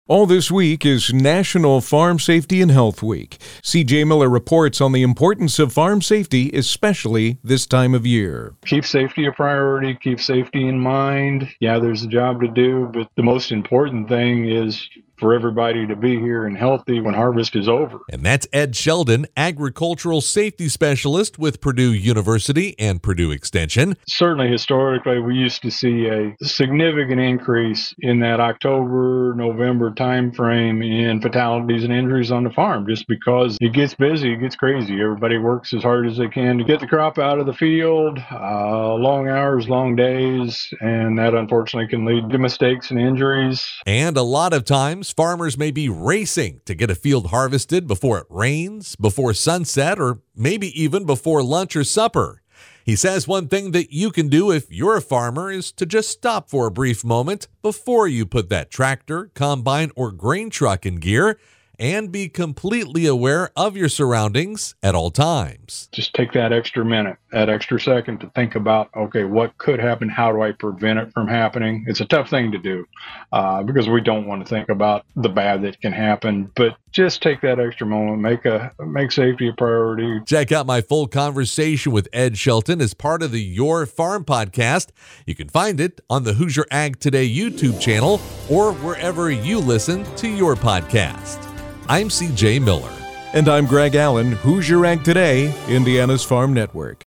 All this week is National Farm Safety and Health Week. CJ Miller reports on the importance of farm safety, especially this time of year. Keep safety a priority, keep safety in mind. Yeah, there's a job to do, but the most important thing is for everybody to be here and healthy when harvest is over. And that's Ed Sheldon, agricultural safety specialist with Purdue University and Purdue Extension. Certainly, historically, we used to see a significant increase in that October, November timeframe in fatalities and injuries on the farm, just because it gets busy, it gets crazy. Everybody works as hard as they can to get the crop out of the field, long hours, long days, and that unfortunately can lead to mistakes and injuries. And a lot of times, farmers may be racing to get a field harvested before it rains, before sunset, or maybe even before lunch or supper. He says one thing that you can do if you're a farmer is to just stop for a brief moment before you put that tractor, combine, or grain truck in gear and be completely aware of your surroundings at all times. Just take that extra minute, that extra second to think about, okay, what could happen? How do I prevent it from happening? It's a tough thing to do because we don't want to think about the bad that can happen, but just take that extra moment, make safety a priority. Check out my full conversation with Ed Shelton as part of the Your Farm podcast. You can find it on the Hoosier Ag Today YouTube channel or wherever you listen to your podcast. I'm CJ Miller. And I'm Greg Allen, Hoosier Ag Today, Indiana's Farm Network.